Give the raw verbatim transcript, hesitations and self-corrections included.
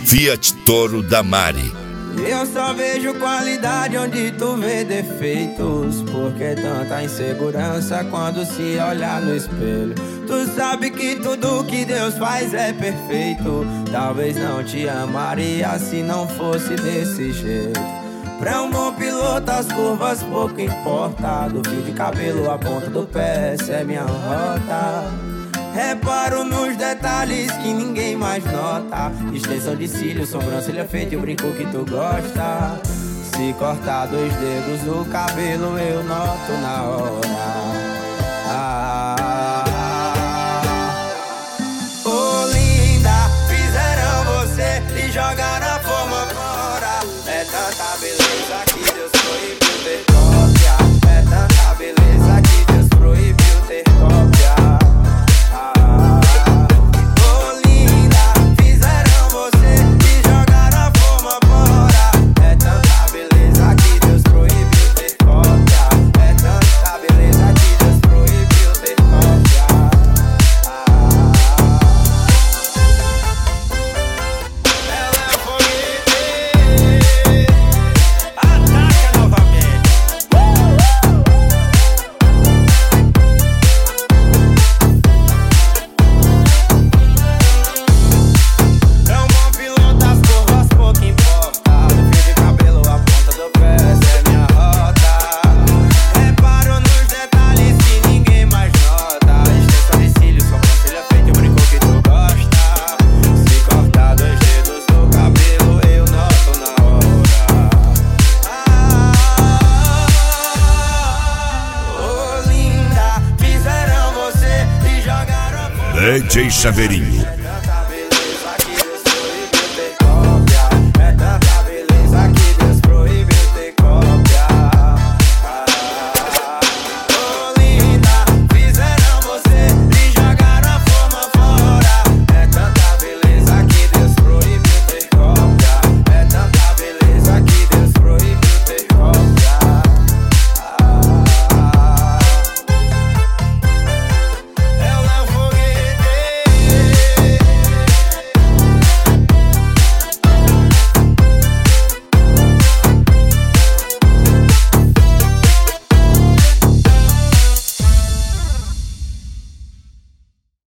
Fiat Toro da Mari. Eu só vejo qualidade onde tu vê defeitos. Por que tanta insegurança quando se olhar no espelho? Tu sabe que tudo que Deus faz é perfeito. Talvez não te amaria se não fosse desse jeito. Pra um bom piloto as curvas pouco importa. Do fio de cabelo à ponta do pé, essa é minha rota. Reparo nos detalhes que ninguém mais nota. Extensão de cílios, sobrancelha feita e o brinco que tu gosta. Se cortar dois dedos do cabelo eu noto na hora. Ah, oh linda, fizeram você e jogaram a forma fora. É tanta beleza que Deus proibiu ter cópia. É tanta beleza que Deus proibiu ter cópia. D J Chaveirinho.